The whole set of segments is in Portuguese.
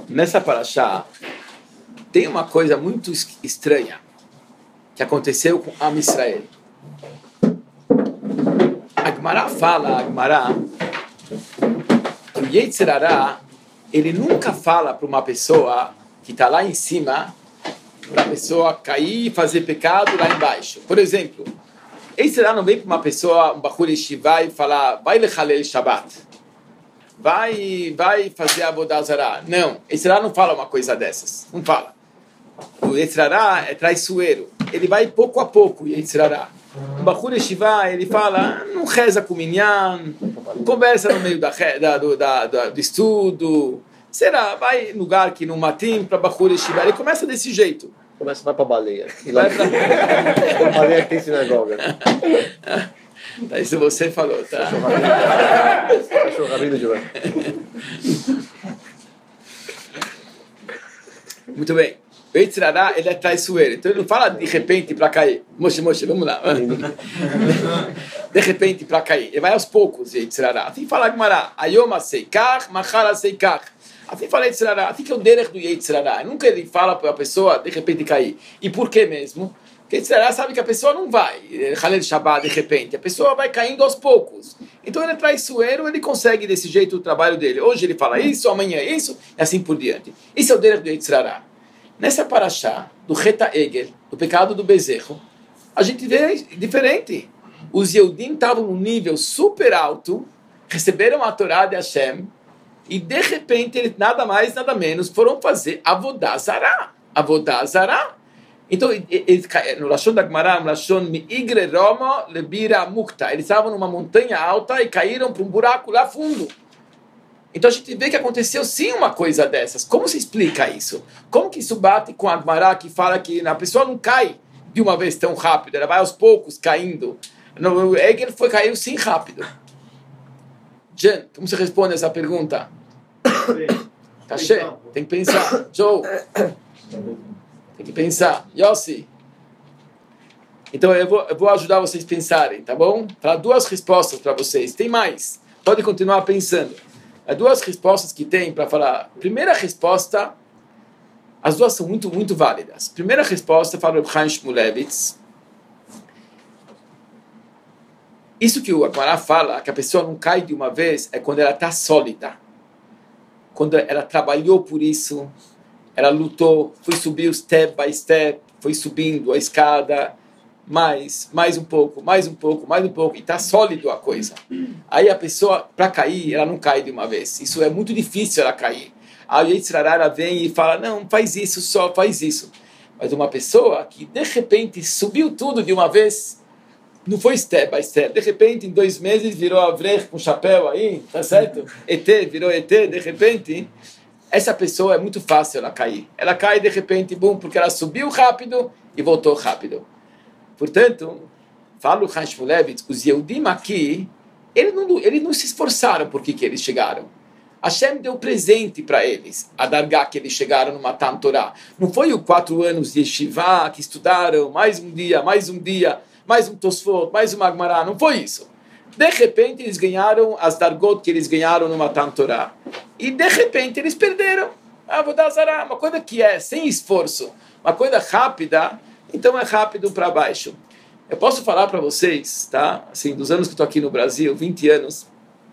Nessa paraxá, tem uma coisa muito estranha que aconteceu com Am Israel. A Gemara fala, que o Yetzer Hara, ele nunca fala para uma pessoa que está lá em cima, para a pessoa cair e fazer pecado lá embaixo. Por exemplo, Yetzer Hara não vem para uma pessoa, um Bachur Yeshiva, e falar, vai lechalel Shabbat. Vai fazer Avodah Zarah. Não, Yetzer Hara não fala uma coisa dessas. Não fala. O Yetzer Hara é traiçoeiro. Ele vai pouco a pouco, o Yetzer Hara. O Bachur Yeshiva, ele fala, não reza com o minyan, conversa no meio do estudo. Será? Vai no lugar que não matim para Bachur Yeshiva. Ele começa desse jeito. Vai para a baleia. Vai para a baleia que tem sinagoga. Tá, isso você falou, tá? Cachorro rabino de lá. Muito bem. O Yetzer Hara, ele é traiçoeiro. Então ele não fala de repente para cair. Moshe, vamos lá. De repente para cair. Ele vai aos poucos, Yetzer Hara. Assim fala a Gemara. Ayom aseikach, machar aseikach. Assim fala Yetzer Hara. Assim que é o derech do Yetzer Hara. Nunca ele fala para a pessoa de repente cair. E por que mesmo? Porque Yetzer Hara sabe que a pessoa não vai Halel Shabbat de repente. A pessoa vai caindo aos poucos. Então ele é traiçoeiro, ele consegue desse jeito o trabalho dele. Hoje ele fala isso, amanhã isso, e assim por diante. Isso é o derech do Yetzer Hara. Nessa paraxá, do Reta Egel, do pecado do bezerro, a gente vê diferente. Os Yehudim estavam num nível super alto, receberam a Torá de Hashem, e de repente, eles, nada mais, nada menos, foram fazer Avodah Zarah. Avodah Zarah. Então, no Lashon da Gemara, no Lashon Mi'igre Romo Lebira Mukta, eles estavam numa montanha alta e caíram para um buraco lá fundo. Então a gente vê que aconteceu sim uma coisa dessas. Como se explica isso? Como que isso bate com a Gemara que fala que a pessoa não cai de uma vez tão rápido, ela vai aos poucos caindo. O Egel caiu sim rápido. Jen, como você responde essa pergunta? Tá cheio? Tem que pensar. Joe, tem que pensar. Yossi. Então eu vou ajudar vocês a pensarem, tá bom? Falar duas respostas para vocês. Tem mais. Pode continuar pensando. As duas respostas que tem para falar. Primeira resposta, as duas são muito, muito válidas. Primeira resposta, fala o Chaim Shmulevitz. Isso que o Gemara fala, que a pessoa não cai de uma vez, é quando ela está sólida. Quando ela trabalhou por isso, ela lutou, foi subir step by step, foi subindo a escada, mais um pouco, e está sólido a coisa. Aí a pessoa, para cair, ela não cai de uma vez. Isso é muito difícil ela cair. Aí o Yetzer Hara vem e fala, não, faz isso, só faz isso. Mas uma pessoa que, de repente, subiu tudo de uma vez, não foi step by step. De repente, em 2 meses, virou Avrech com chapéu aí, tá certo? ET, virou ET, de repente, essa pessoa é muito fácil ela cair. Ela cai, de repente, bum, porque ela subiu rápido e voltou rápido. Portanto, fala o Chaim Shmulevitz, os Yehudim aqui, eles não se esforçaram por que eles chegaram. Hashem deu presente para eles, a dargá que eles chegaram no Matan Torah. Não foi os 4 anos de Yeshiva que estudaram, mais um dia, mais um Tosfot, mais uma Gemara, não foi isso. De repente eles ganharam as dargot que eles ganharam no Matan Torah. E de repente eles perderam. Avodah Zarah, uma coisa que é sem esforço, uma coisa rápida, então é rápido para baixo. Eu posso falar para vocês, tá? Assim, dos anos que estou aqui no Brasil, 20 anos,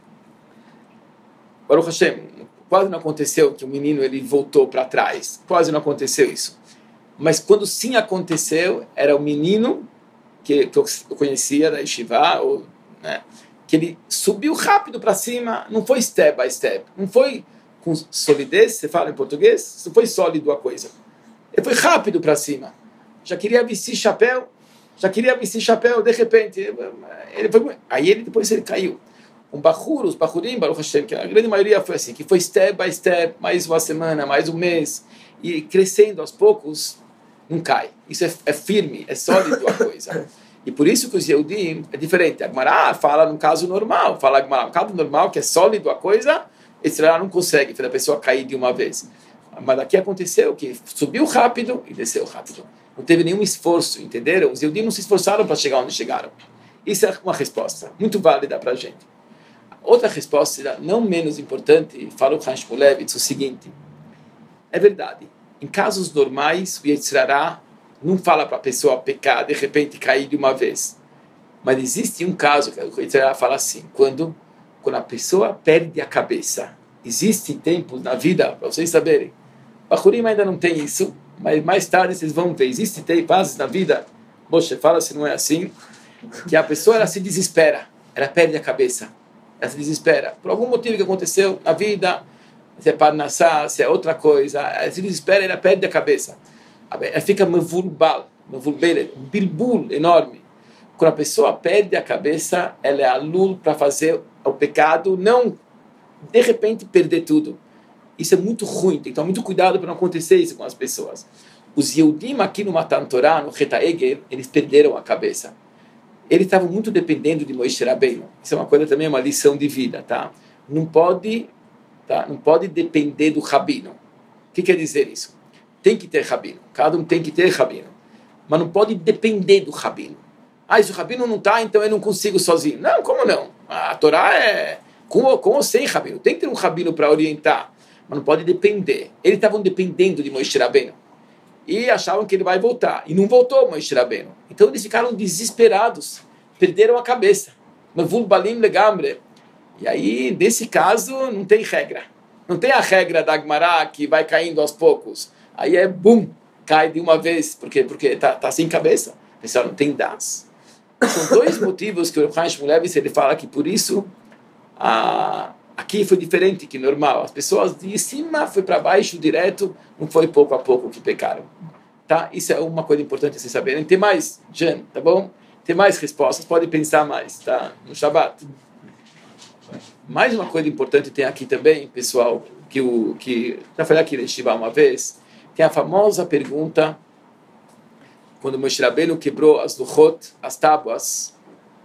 Baruch Hashem, quase não aconteceu que o menino ele voltou para trás. Quase não aconteceu isso. Mas quando sim aconteceu, era o menino que eu conhecia da Yeshiva, né, que ele subiu rápido para cima, não foi step by step, não foi com solidez, você fala em português, não foi sólido a coisa. Ele foi rápido para cima. Já queria vestir chapéu, de repente, aí depois ele caiu. Os Bachurim, Baruch Hashem, que a grande maioria foi assim, que foi step by step, mais uma semana, mais um mês, e crescendo aos poucos, não cai. Isso é firme, é sólido a coisa. E por isso que os Yehudim é diferente. A Gemara fala num caso normal, no caso normal, que é sólido a coisa, esse lá não consegue fazer a pessoa cair de uma vez. Mas aqui aconteceu que subiu rápido e desceu rápido. Não teve nenhum esforço, entenderam? Os Yehudim não se esforçaram para chegar onde chegaram. Isso é uma resposta muito válida para a gente. Outra resposta, não menos importante, fala o Chaim Shmulevitz, o seguinte, É verdade. Em casos normais, o Yetzer Hara não fala para a pessoa pecar, de repente cair de uma vez. Mas existe um caso que o Yetzer Hara fala assim, quando a pessoa perde a cabeça. Existem tempos na vida, para vocês saberem. Bachurim ainda não tem isso, mas mais tarde vocês vão ver. Existem fases na vida, Moshe fala se não é assim, que a pessoa ela se desespera, ela perde a cabeça, ela se desespera. Por algum motivo que aconteceu na vida, se é parnassá, se é outra coisa, ela se desespera e ela perde a cabeça. Ela fica mevulbal, um bilbul enorme. Quando a pessoa perde a cabeça, ela é alul para fazer o pecado, não de repente perder tudo. Isso é muito ruim, tem que tomar muito cuidado para não acontecer isso com as pessoas. Os Yehudim aqui no Matan Torah, no Cheta Egel, eles perderam a cabeça. Eles estavam muito dependendo de Moshe Rabbeinu. Isso é uma coisa também, uma lição de vida, tá? Não pode depender do rabino. O que quer dizer isso? Tem que ter rabino. Cada um tem que ter rabino. Mas não pode depender do rabino. Se o rabino não está, então eu não consigo sozinho. Não, como não? A Torá é com ou sem rabino. Tem que ter um rabino para orientar. Mas não pode depender. Eles estavam dependendo de Moshe Rabbeinu. E achavam que ele vai voltar. E não voltou Moshe Rabbeinu. Então eles ficaram desesperados. Perderam a cabeça. Mevul balim legamre. E aí, nesse caso, não tem regra. Não tem a regra da Gemara que vai caindo aos poucos. Aí é bum, cai de uma vez, porque tá sem cabeça. Pessoal, não tem das. São dois motivos que o Chaim Shmulevitz ele fala que por isso aqui foi diferente que normal. As pessoas de cima foi para baixo direto, não foi pouco a pouco que pecaram. Tá? Isso é uma coisa importante vocês saberem. Tem mais, Jan, tá bom? Tem mais respostas, podem pensar mais, tá? No Shabbat. Mais uma coisa importante tem aqui também, pessoal, que já falei aqui na Yeshiva uma vez, tem a famosa pergunta, quando Moshe Rabbeinu quebrou as luchot, as tábuas,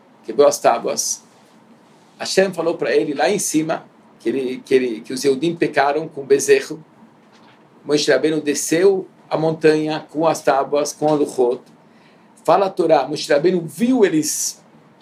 Hashem falou para ele lá em cima, que os Yehudim pecaram com bezerro. Moshe Rabbeinu desceu a montanha com as tábuas, com a luchot. Fala a Torá, Moshe Rabbeinu viu eles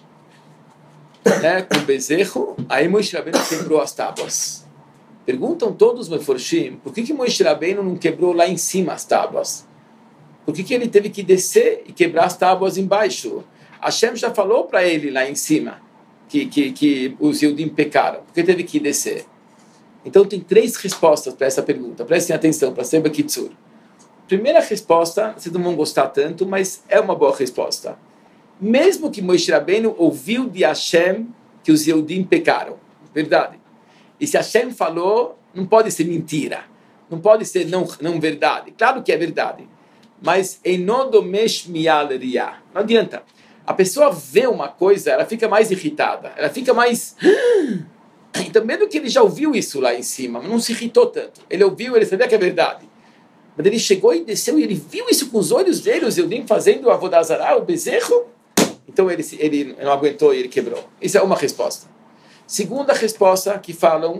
com bezerro, aí Moshe Rabbeinu quebrou as tábuas. Perguntam todos os meforshim, por que Moshe Rabbeinu não quebrou lá em cima as tábuas? Por que ele teve que descer e quebrar as tábuas embaixo? Hashem já falou para ele lá em cima que os Yehudim pecaram. Por que teve que descer? Então tem três respostas para essa pergunta. Prestem atenção, para ser Bekitzur. Primeira resposta, vocês não vão gostar tanto, mas é uma boa resposta. Mesmo que Moshe Rabbeinu ouviu de Hashem que os Yehudim pecaram. Verdade. E se Hashem falou, não pode ser mentira. Não pode ser não verdade. Claro que é verdade. Mas enodomesh mialeria. Não adianta. A pessoa vê uma coisa, ela fica mais irritada. Ela fica mais... Então, mesmo que ele já ouviu isso lá em cima, mas não se irritou tanto. Ele ouviu, ele sabia que é verdade. Mas ele chegou e desceu e ele viu isso com os olhos dele, os Yehudim fazendo o Avodah Zarah, o bezerro. Então ele não aguentou e ele quebrou. Isso é uma resposta. Segunda resposta, que falam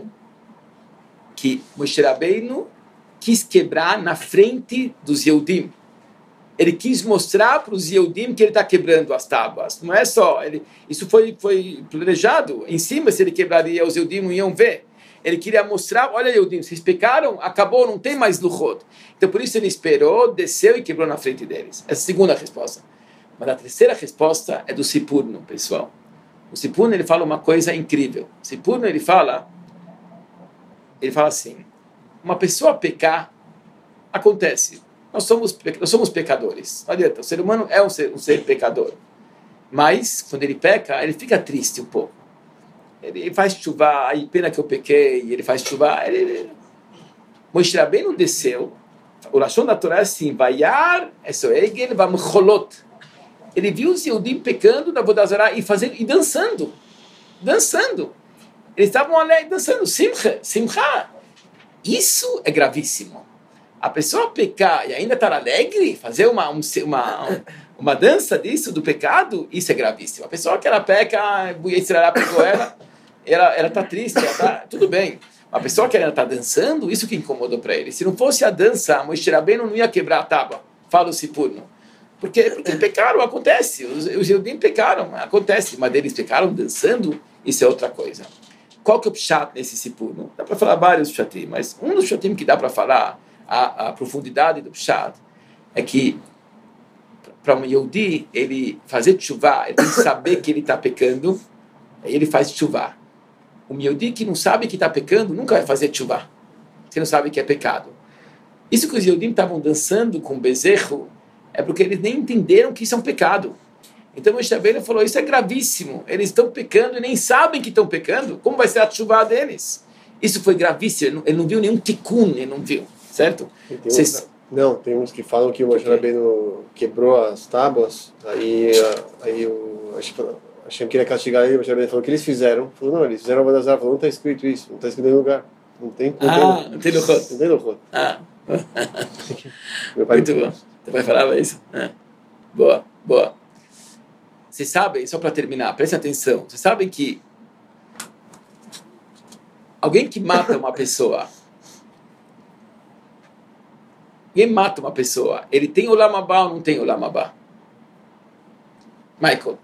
que Moshe Rabbeinu quis quebrar na frente dos Yehudim. Ele quis mostrar para os Yehudim que ele está quebrando as tábuas. Não é só... isso foi planejado. Em cima, se ele quebraria, os Yehudim não iam ver. Ele queria mostrar, olha Yehudim, vocês pecaram, acabou, não tem mais luchot. Então por isso ele esperou, desceu e quebrou na frente deles. Essa é a segunda resposta. Mas a terceira resposta é do Sipurno, pessoal. O Sipurno, ele fala uma coisa incrível. O Sipurno, ele fala assim, uma pessoa pecar, acontece. Nós somos pecadores. Não adianta, o ser humano é um ser pecador. Mas, quando ele peca, ele fica triste um pouco. Ele faz chuva, aí pena que eu pequei, ele faz chuva. Moshe Rabbeinu desceu, o Lashon da Torá é assim, Vayar, Esoegel, Vamcholot. Ele viu os Yehudim pecando na Avodah Zarah e dançando. Eles estavam alegres, dançando, simcha. Isso é gravíssimo. A pessoa pecar e ainda estar alegre, fazer uma dança disso, do pecado, isso é gravíssimo. A pessoa que ela peca, o Yetzer Hara pegou ela está triste, tudo bem. A pessoa que ela está dançando, isso que incomodou para ele. Se não fosse a dança, Moshe Rabbeinu não ia quebrar a tábua. Fala o Sipurno. Porque pecaram, acontece. Os Yehudim pecaram, acontece. Mas eles pecaram dançando, isso é outra coisa. Qual que é o pshat nesse Sipurno? Dá para falar vários pshatim, mas um dos pshatim que dá para falar a profundidade do Pshat é que para um Yehudi, ele fazer tshuva, ele tem que saber que ele está pecando, aí ele faz tshuva. Um Yehudi que não sabe que está pecando, nunca vai fazer tshuva. Você não sabe que é pecado. Isso que os Yehudim estavam dançando com o bezerro é porque eles nem entenderam que isso é um pecado. Então o Moshe Rabbeinu falou, isso é gravíssimo. Eles estão pecando e nem sabem que estão pecando. Como vai ser a tshuva deles? Isso foi gravíssimo. Ele não viu nenhum tikkun, ele não viu. Certo? Não, tem uns que falam que o Moshe Rabbeinu quebrou as tábuas, aí o Hashem queria castigar ele, o Moshe Rabbeinu falou, o que eles fizeram? Falou, não, eles fizeram a Vodazar, falou, não está escrito isso, não está escrito em nenhum lugar. Não tem Luchot. Não tem Luchot. Muito bom. Você vai falar isso? Boa, boa. Vocês sabem, só para terminar, prestem atenção, vocês sabem que alguém que mata uma pessoa, ele tem Olam Haba ou não tem Olam Haba? Michael?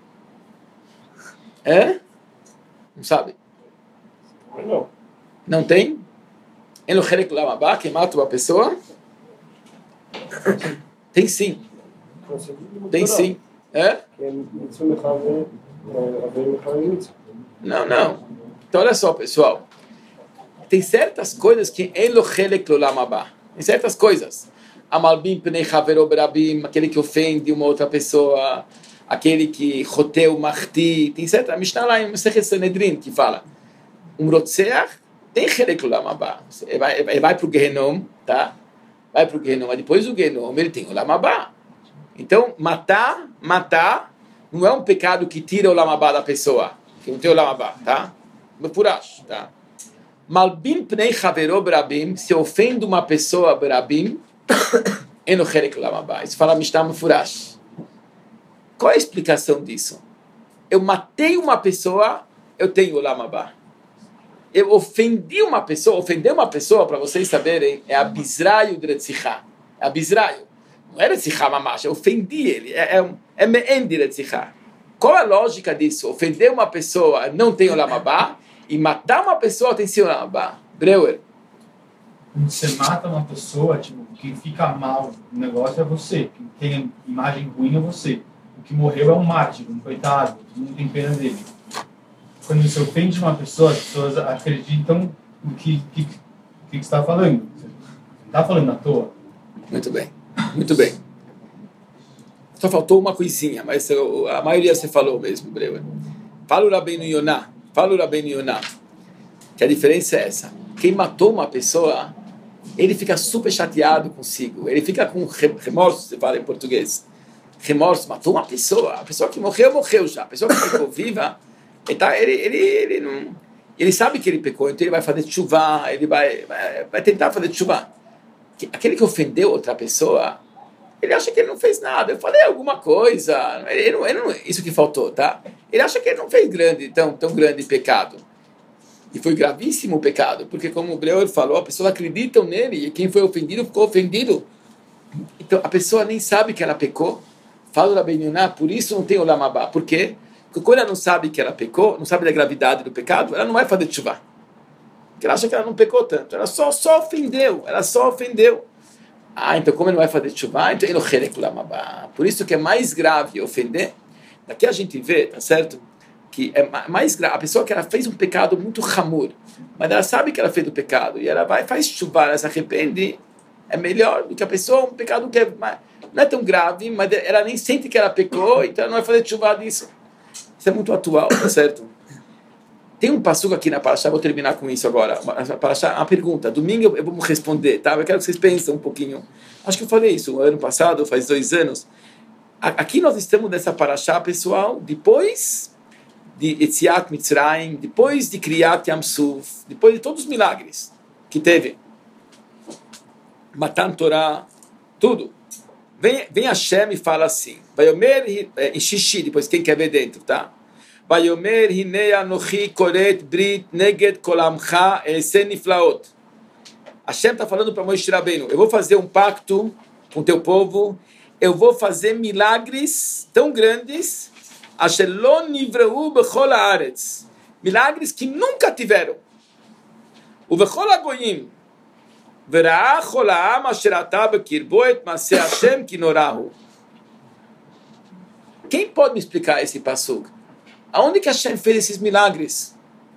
Não sabe? Não. Não tem? Ele não quer Olam Haba, quem mata uma pessoa? Tem sim. Tem sim. Não. Então olha só, pessoal. Tem certas coisas que ele não quer Olam Haba. Em certas coisas. Amalbim pnei havero berabim, aquele que ofende uma outra pessoa, aquele que roteu marti, tem certa Mishnah lá em Masechet Sanedrin que fala, rotzeach tem chelek olam haba. Ele vai para o Gehenom, tá? Vai para o Gehenom, mas depois do Gehenom ele tem olam haba. Então, matar não é um pecado que tira o olam haba da pessoa, que não tem olam haba, tá? Mefurash, tá? Malbim pnei havero berabim, se ofende uma pessoa berabim, eno chelek olam haba. Isso fala Mishnah Mefurash. Qual é a explicação disso? Eu matei uma pessoa, eu tenho olam haba. Eu ofendi uma pessoa, ofender uma pessoa, para vocês saberem, é a bizraio de Retzichá. É a bizraio. Não é Retzichá mamash, eu ofendi ele. É me'en de Retzichá. Qual é a lógica disso? Ofender uma pessoa não tem olam haba, e matar uma pessoa tem sim olam haba. Breuer. Quando você mata uma pessoa, tipo, quem fica mal no negócio é você. Quem tem imagem ruim é você. O que morreu é um mártir, um coitado. Todo mundo tem pena dele. Quando você ofende uma pessoa, as pessoas acreditam no que você está falando. Você não está falando à toa. Muito bem. Só faltou uma coisinha, mas a maioria você falou mesmo, Breuer. Fala o Rabbeinu Yonah, que a diferença é essa. Quem matou uma pessoa, ele fica super chateado consigo. Ele fica com remorso, você fala em português. Remorso, matou uma pessoa. A pessoa que morreu já. A pessoa que ficou viva, ele sabe que ele pecou, então ele vai fazer tshuva, ele vai tentar fazer tshuva. Aquele que ofendeu outra pessoa, ele acha que ele não fez nada. Eu falei alguma coisa. Isso que faltou, tá? Ele acha que ele não fez tão grande pecado. E foi gravíssimo o pecado, porque como o Breuer falou, a pessoa acredita nele, e quem foi ofendido ficou ofendido. Então a pessoa nem sabe que ela pecou. Fala o Rabbeinu Yonah, por isso não tem olam haba. Por quê? Porque quando ela não sabe que ela pecou, não sabe da gravidade do pecado, ela não vai fazer tshuva. Porque ela acha que ela não pecou tanto. Ela só ofendeu. Então como ele não vai fazer tshuva, então ele não chelek olam haba. Por isso que é mais grave ofender. Daqui a gente vê, tá certo? Que é mais grave. A pessoa que ela fez um pecado muito hamur, mas ela sabe que ela fez o pecado, e ela vai, faz tshuva, ela se arrepende, é melhor do que a pessoa, um pecado que não é tão grave, mas ela nem sente que ela pecou, então ela não vai fazer tshuva disso. Isso é muito atual, tá certo? Tem um passuco aqui na Parashá, vou terminar com isso agora. Uma pergunta, domingo eu vou responder, tá? Eu quero que vocês pensem um pouquinho. Acho que eu falei isso ano passado, faz 2 anos. Aqui nós estamos nessa Parashá, pessoal, depois de Etziat Mitzrayim, depois de Kriyat Yam Suf, depois de todos os milagres que teve. Matan Torah, tudo. Vem Hashem e fala assim, Vayomer em Shishi, depois quem quer ver dentro, tá? Vayomer hinei anochi koret brit neged kolamcha esen niflaot. Hashem está falando para Moshe Rabbeinu, eu vou fazer um pacto com teu povo, eu vou fazer milagres tão grandes, asher lo nivreu bechol haaretz, milagres que nunca tiveram. O bechol hagoyim, וראה כל העם אשר עתה בקרבו את מעשה השם כי נורא. Quem pode me explicar esse passuco? Aonde que Hashem fez esses milagres?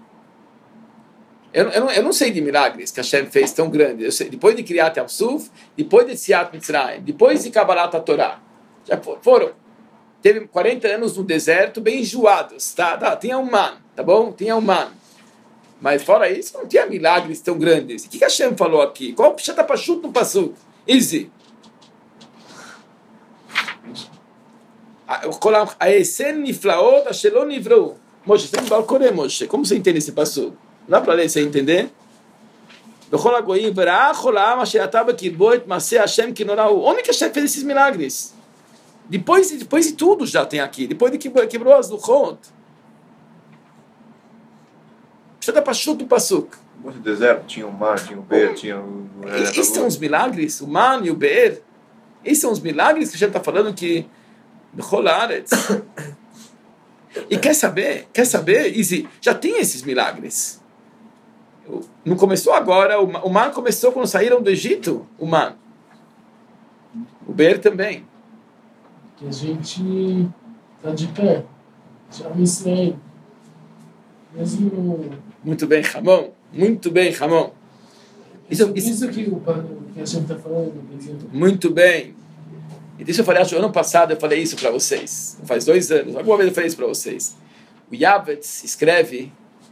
Eu não sei de milagres que Hashem fez tão grandes. Eu sei, depois de Kriyat Yam-Suf, depois de Tziat Mitzrayim, depois de Kabbalat HaTorah. Já foram. Teve 40 anos no deserto, bem enjoados. Tá, tinha um man, tá bom? Tinha um man. Mas fora isso, não tinha milagres tão grandes. O que Hashem falou aqui? Qual o Pshat HaPashut no passuco? Easy. Aesen niflaot asher lo nivrou. Moshe, você não vai correr, Moshe. Como você entende esse passuco? Não dá para ler, você entender? Onde que Hashem fez esses milagres? Depois de tudo já tem aqui. Depois de que quebrou as luchot. Precisa para chuto o passuco. No deserto tinha o mar, tinha o beer, tinha o... Esses são os milagres? O man e o beer? Esses são os milagres que a gente está falando que... E quer saber, Izzy, já tem esses milagres. Não começou agora, o man começou quando saíram do Egito, o man. O beer também. Que a gente está de pé, já me sei. Mesmo... Muito bem, Ramon. Muito bem, Ramon. Isso que a gente está falando. Muito bem. E deixa eu falar, acho que ano passado eu falei isso para vocês. Faz 2 anos. Alguma vez eu falei isso para vocês. O Yavetz escreve,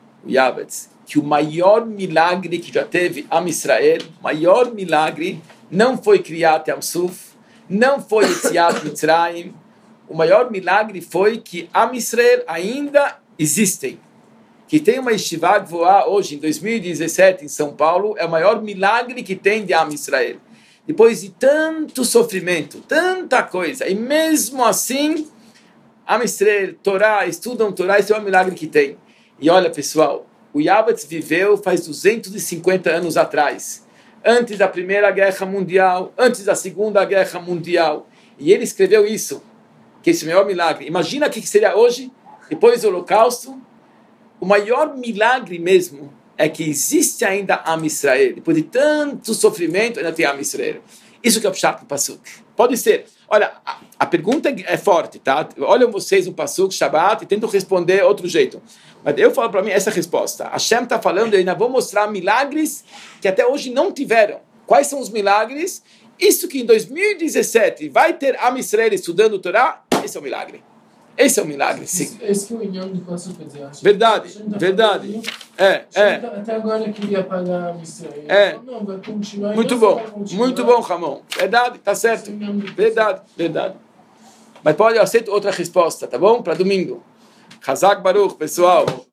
que o maior milagre que já teve Am Israel, o maior milagre, não foi Kriyat Yam-Suf, não foi Tziat Mitzrayim. O maior milagre foi que Am Israel ainda existem. Que tem uma Yeshiva Gvoá hoje, em 2017, em São Paulo, é o maior milagre que tem de Am Israel. Depois de tanto sofrimento, tanta coisa, e mesmo assim, Am Israel, Torá, estudam Torá, esse é o milagre que tem. E olha, pessoal, o Yavetz viveu faz 250 anos atrás, antes da Primeira Guerra Mundial, antes da Segunda Guerra Mundial, e ele escreveu isso, que esse é o maior milagre. Imagina o que seria hoje, depois do Holocausto. O maior milagre mesmo é que existe ainda Am Israel. Depois de tanto sofrimento, ainda tem Am Israel. Isso que é o Pshat no Pasuk. Pode ser. Olha, a pergunta é forte, tá? Olham vocês no Pasuk, Shabbat, e tentam responder outro jeito. Mas eu falo para mim essa resposta. Hashem está falando, eu ainda vou mostrar milagres que até hoje não tiveram. Quais são os milagres? Isso que em 2017 vai ter Am Israel estudando o Torá, esse é o milagre. Esse é um milagre, sim. Esse que é o inhão do Passuco, quer dizer. Verdade. Até agora queria pagar a missão. Não, vai continuar. Muito bom, Ramon. Verdade, tá certo. Verdade. Mas pode, eu aceito outra resposta, tá bom? Para domingo. Chazak Baruch, pessoal.